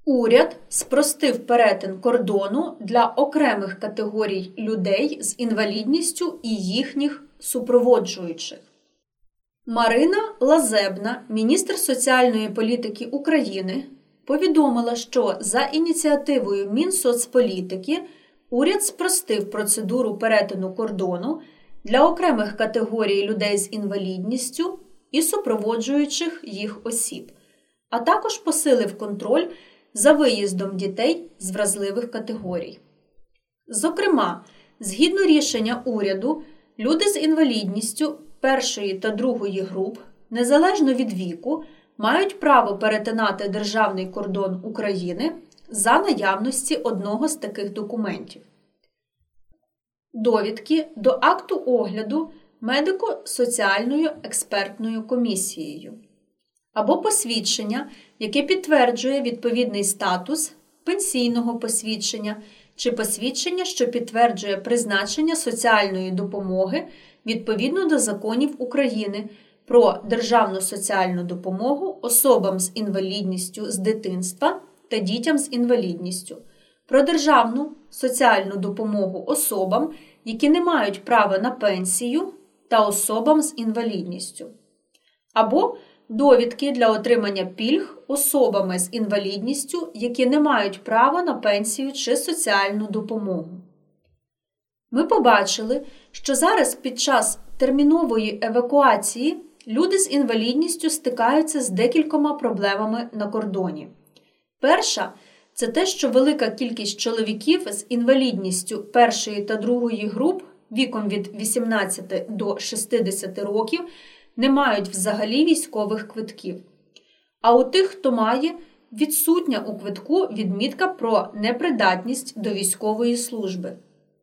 Уряд спростив перетин кордону для окремих категорій людей з інвалідністю і їхніх супроводжуючих. Марина Лазебна, міністр соціальної політики України, повідомила, що за ініціативою Мінсоцполітики уряд спростив процедуру перетину кордону для окремих категорій людей з інвалідністю і супроводжуючих їх осіб, а також посилив контроль за виїздом дітей з вразливих категорій. Зокрема, згідно рішення уряду, люди з інвалідністю першої та другої груп, незалежно від віку, мають право перетинати державний кордон України за наявності одного з таких документів. Довідки до акту огляду медико-соціальною експертною комісією або посвідчення, яке підтверджує відповідний статус пенсійного посвідчення чи посвідчення, що підтверджує призначення соціальної допомоги відповідно до законів України про державну соціальну допомогу особам з інвалідністю з дитинства та дітям з інвалідністю, про державну соціальну допомогу особам, які не мають права на пенсію, та особам з інвалідністю, або довідки для отримання пільг особами з інвалідністю, які не мають права на пенсію чи соціальну допомогу. Ми побачили, що зараз під час термінової евакуації люди з інвалідністю стикаються з декількома проблемами на кордоні. Перша – це те, що велика кількість чоловіків з інвалідністю першої та другої груп віком від 18 до 60 років не мають взагалі військових квитків. А у тих, хто має, відсутня у квитку відмітка про непридатність до військової служби.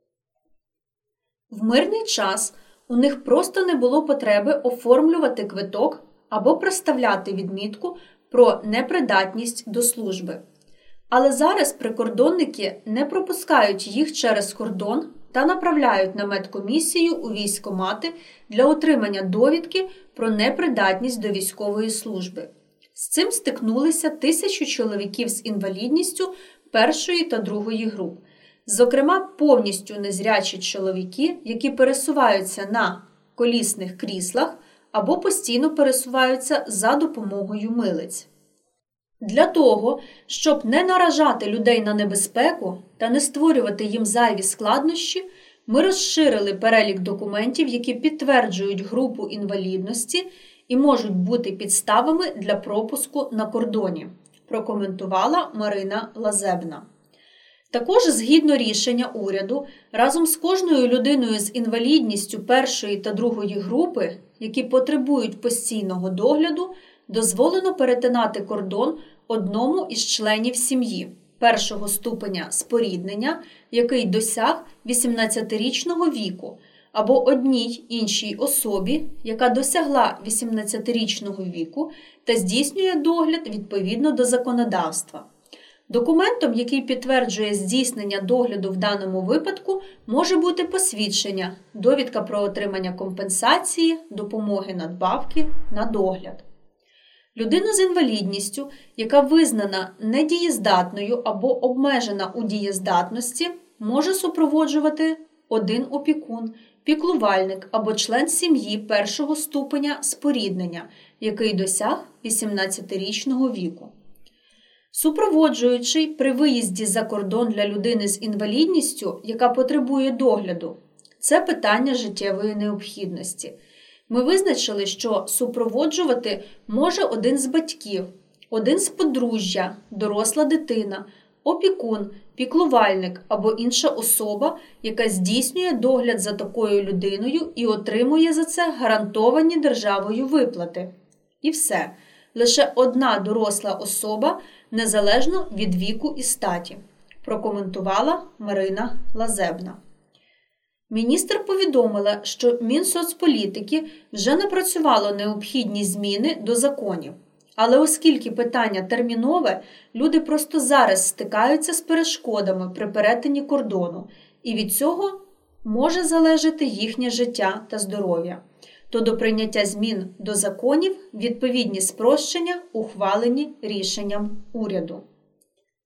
В мирний час у них просто не було потреби оформлювати квиток або проставляти відмітку про непридатність до служби. Але зараз прикордонники не пропускають їх через кордон та направляють на медкомісію у військкомати для отримання довідки про непридатність до військової служби. З цим стикнулися 1000 чоловіків з інвалідністю першої та другої груп. Зокрема, повністю незрячі чоловіки, які пересуваються на колісних кріслах або постійно пересуваються за допомогою милиць. Для того, щоб не наражати людей на небезпеку та не створювати їм зайві складнощі, ми розширили перелік документів, які підтверджують групу інвалідності і можуть бути підставами для пропуску на кордоні, прокоментувала Марина Лазебна. Також, згідно рішення уряду, разом з кожною людиною з інвалідністю першої та другої групи, які потребують постійного догляду, дозволено перетинати кордон одному із членів сім'ї першого ступеня споріднення, який досяг 18-річного віку, або одній іншій особі, яка досягла 18-річного віку та здійснює догляд відповідно до законодавства. Документом, який підтверджує здійснення догляду в даному випадку, може бути посвідчення, довідка про отримання компенсації, допомоги надбавки на догляд. Людину з інвалідністю, яка визнана недієздатною або обмежена у дієздатності, може супроводжувати один опікун, піклувальник або член сім'ї першого ступеня споріднення, який досяг 18-річного віку. Супроводжуючий при виїзді за кордон для людини з інвалідністю, яка потребує догляду – це питання життєвої необхідності. Ми визначили, що супроводжувати може один з батьків, один з подружжя, доросла дитина, опікун, піклувальник або інша особа, яка здійснює догляд за такою людиною і отримує за це гарантовані державою виплати. І все. Лише одна доросла особа, незалежно від віку і статі, прокоментувала Марина Лазебна. Міністр повідомила, що Мінсоцполітики вже напрацювало необхідні зміни до законів. Але оскільки питання термінове, люди просто зараз стикаються з перешкодами при перетині кордону, і від цього може залежати їхнє життя та здоров'я. То до прийняття змін до законів відповідні спрощення ухвалені рішенням уряду.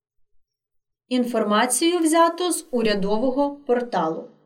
Інформацію взято з урядового порталу.